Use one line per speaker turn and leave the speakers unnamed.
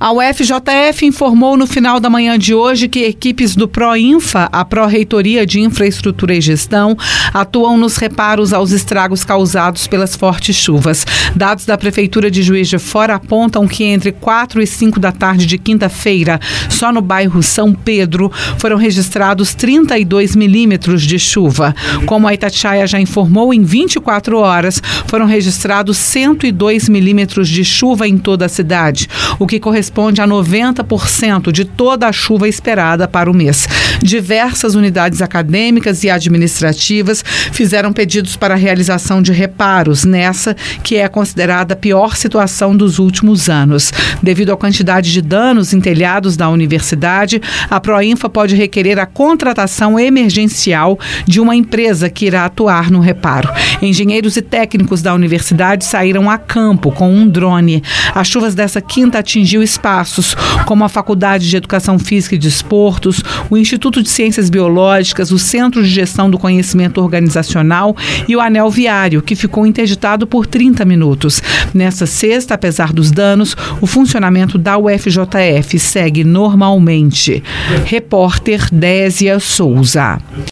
A UFJF informou no final da manhã de hoje que equipes do Proinfa, a Pró-Reitoria de Infraestrutura e Gestão, atuam nos reparos aos estragos causados pelas fortes chuvas. Dados da Prefeitura de Juiz de Fora apontam que entre 4 e 5 da tarde de quinta-feira, só no bairro São Pedro, foram registrados 32 milímetros de chuva. Como a Itatiaia já informou, em 24 horas foram registrados 102 milímetros de chuva em toda a cidade, o que corresponde a 90% de toda a chuva esperada para o mês. Diversas unidades acadêmicas e administrativas fizeram pedidos para a realização de reparos nessa, que é considerada a pior situação dos últimos anos. Devido à quantidade de danos em telhados da universidade, a Proinfa pode requerer a contratação emergencial de uma empresa que irá atuar no reparo. Engenheiros e técnicos da universidade saíram a campo com um drone. As chuvas dessa quinta atingiu espaços como a Faculdade de Educação Física e Desportos, o Instituto de Ciências Biológicas, o Centro de Gestão do Conhecimento Organizacional e o Anel Viário, que ficou interditado por 30 minutos. Nessa sexta, apesar dos danos, o funcionamento da UFJF segue normalmente. Repórter Désia Souza.